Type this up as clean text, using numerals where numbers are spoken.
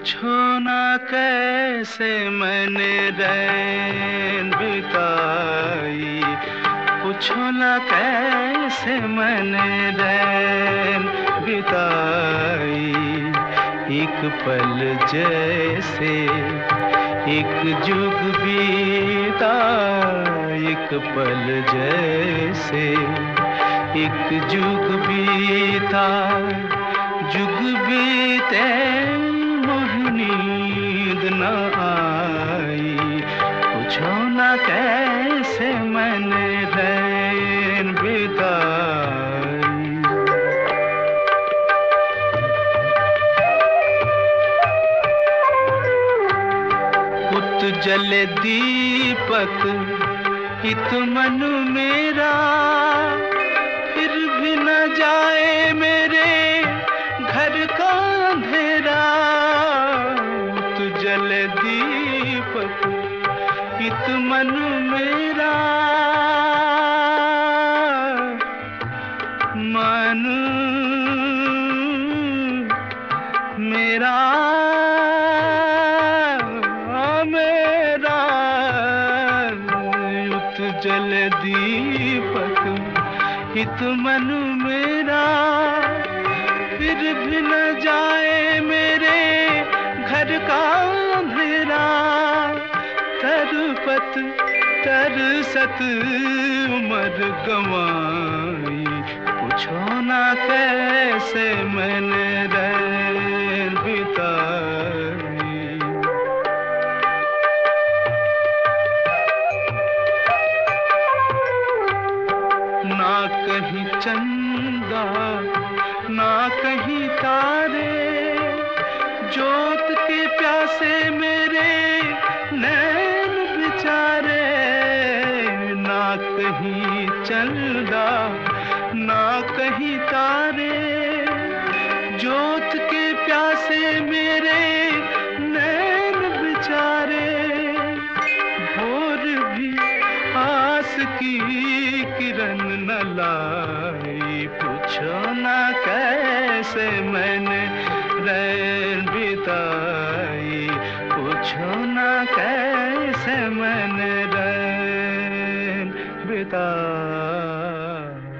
पूछो ना कैसे मैंने रैन बिताई, पूछो ना कैसे मैंने रैन बिताई। एक पल जैसे एक जुग बीता, एक पल जैसे एक जुग बीता। जुग बीते नींद न आई, पूछो ना कैसे मैंने रैन बिताई। उत जले दीपक हित मन मेरा, फिर भी न जाए मेरे घर का अंधेरा। जले दीपक हित मन मेरा, मन मेरा मेरा। उत जले दीपक हित मन मेरा, फिर भी न जाए मेरे घर का अंधेरा। तरपत तरसत उम्र गंवाई, पूछो ना कैसे मैंने रैन बिताई। ना कहीं चंदा ना कहीं तारे, जोत के प्यासे मेरे नैन बेचारे। ना कहीं चंदा ना कहीं तारे, जोत के प्यासे मेरे नैन बेचारे। भोर भी आस की किरण न लाई, पूछो ना कैसे मैंने रैन बिताई। पूछो ना कैसे मैंने रैन बिताई।